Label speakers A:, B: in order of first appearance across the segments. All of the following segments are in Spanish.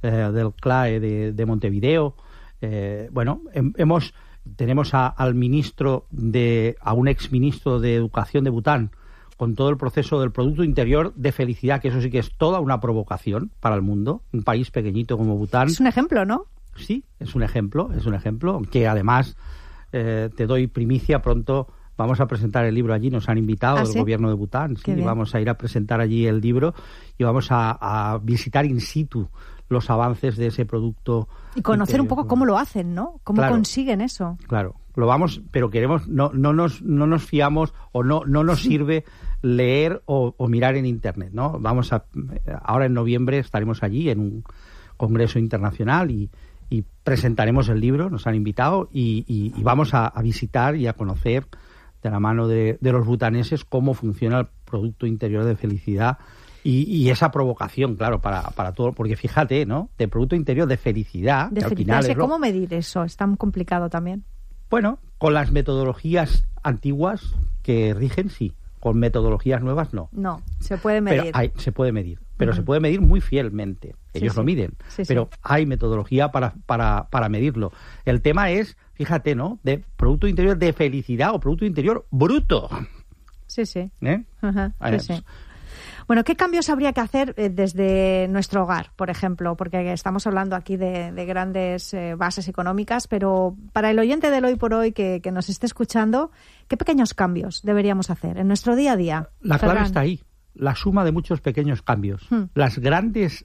A: del CLAE de Montevideo. Tenemos a un exministro de Educación de Bután, con todo el proceso del Producto Interior de Felicidad, que eso sí que es toda una provocación para el mundo, un país pequeñito como Bután.
B: Es un ejemplo, ¿no?
A: Sí, es un ejemplo, que además te doy primicia, pronto vamos a presentar el libro allí, nos han invitado del gobierno de Bután, sí, vamos a ir a presentar allí el libro y vamos a visitar in situ los avances de ese producto. Y
B: conocer un poco cómo lo hacen, ¿no? Cómo consiguen eso.
A: Claro, lo vamos, pero queremos, no nos fiamos o no nos sirve leer o mirar en internet, ¿no? Ahora en noviembre estaremos allí en un congreso internacional y presentaremos el libro, nos han invitado y vamos a visitar y a conocer de la mano de los butaneses cómo funciona el Producto Interior de Felicidad y esa provocación, claro, para todo, porque fíjate, ¿no? De Producto Interior de Felicidad.
B: De felicidad, ¿cómo medir eso? Es tan complicado también.
A: Bueno, con las metodologías antiguas que rigen, sí. Con metodologías nuevas, no.
B: No, se puede medir.
A: Se puede medir, pero se puede medir muy fielmente. Ellos lo miden, pero hay metodología para medirlo. El tema es, fíjate, ¿no? De Producto Interior de Felicidad o Producto Interior bruto.
B: Sí.
A: ¿Eh?
B: Ajá, sí. Bueno, ¿qué cambios habría que hacer desde nuestro hogar, por ejemplo? Porque estamos hablando aquí de grandes bases económicas, pero para el oyente del hoy por hoy que nos esté escuchando, ¿qué pequeños cambios deberíamos hacer en nuestro día a día?
A: La clave está ahí, la suma de muchos pequeños cambios. Las grandes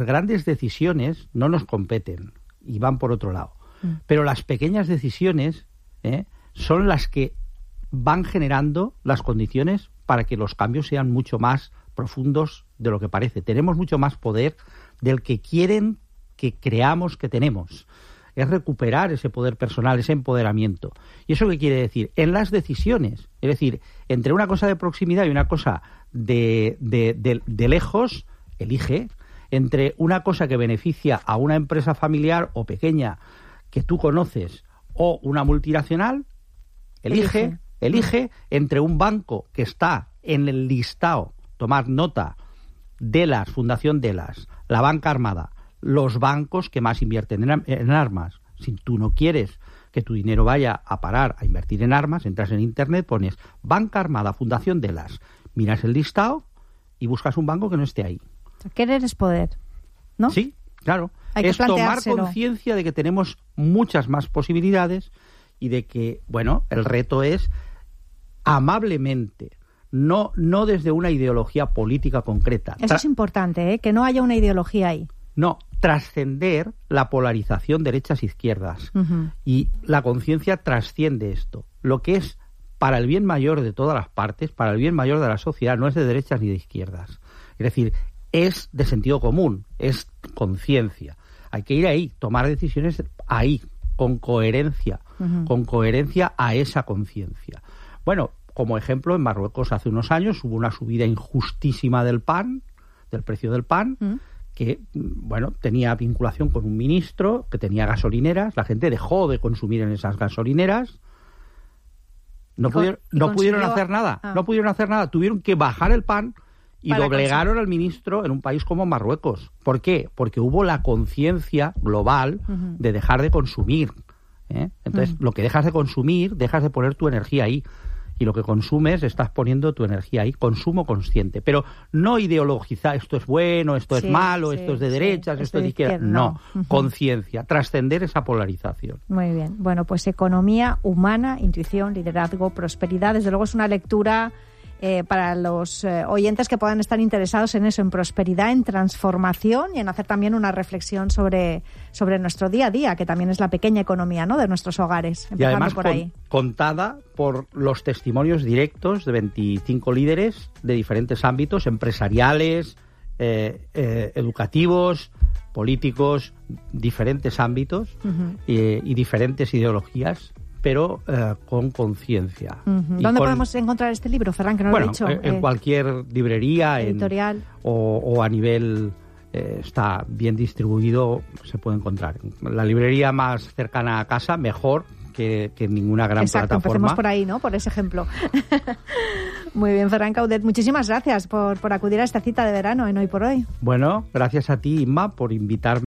A: decisiones no nos competen y van por otro lado. Pero las pequeñas decisiones son las que van generando las condiciones para que los cambios sean mucho más profundos de lo que parece. Tenemos mucho más poder del que quieren que creamos que tenemos. Es recuperar ese poder personal, ese empoderamiento. ¿Y eso qué quiere decir? En las decisiones. Es decir, entre una cosa de proximidad y una cosa de lejos, elige. Entre una cosa que beneficia a una empresa familiar o pequeña que tú conoces o una multinacional, elige. Entre un banco que está en el listado, tomar nota, Delas, Fundación Delas, la banca armada, los bancos que más invierten en armas. Si tú no quieres que tu dinero vaya a parar a invertir en armas, entras en internet, pones banca armada, Fundación Delas, miras el listado y buscas un banco que no esté ahí.
B: Querer es poder, ¿no?
A: Sí, claro.
B: Hay que
A: es tomar conciencia de que tenemos muchas más posibilidades y de que, bueno, el reto es amablemente, no desde una ideología política concreta.
B: Eso es importante, que no haya una ideología ahí.
A: No, trascender la polarización derechas-izquierdas. Y la conciencia trasciende esto. Lo que es para el bien mayor de todas las partes, para el bien mayor de la sociedad, no es de derechas ni de izquierdas. Es decir, es de sentido común, es conciencia. Hay que ir ahí, tomar decisiones ahí, con coherencia a esa conciencia. Bueno, como ejemplo, en Marruecos hace unos años hubo una subida injustísima del precio del pan, que, bueno, tenía vinculación con un ministro que tenía gasolineras. La gente dejó de consumir en esas gasolineras. No pudieron hacer nada. Tuvieron que bajar el pan y doblegaron al ministro en un país como Marruecos. ¿Por qué? Porque hubo la conciencia global de dejar de consumir. Entonces, lo que dejas de consumir, dejas de poner tu energía ahí. Y lo que consumes, estás poniendo tu energía ahí, consumo consciente. Pero no ideologizar, esto es bueno, esto es malo, esto es de derechas, esto es de izquierda. No, conciencia, trascender esa polarización.
B: Muy bien. Bueno, pues economía humana, intuición, liderazgo, prosperidad. Desde luego es una lectura para los oyentes que puedan estar interesados en eso, en prosperidad, en transformación y en hacer también una reflexión sobre nuestro día a día, que también es la pequeña economía, ¿no?, de nuestros hogares.
A: Y además contada por los testimonios directos de 25 líderes de diferentes ámbitos, empresariales, educativos, políticos, diferentes ámbitos y diferentes ideologías, pero con conciencia.
B: ¿Dónde podemos encontrar este libro, Ferran, que no lo he dicho?
A: En cualquier librería
B: editorial
A: o a nivel está bien distribuido, se puede encontrar. La librería más cercana a casa, mejor que ninguna gran plataforma.
B: Empecemos por ahí, ¿no? Por ese ejemplo. Muy bien, Ferran Caudet, muchísimas gracias por acudir a esta cita de verano en Hoy por Hoy.
A: Bueno, gracias a ti, Inma, por invitarme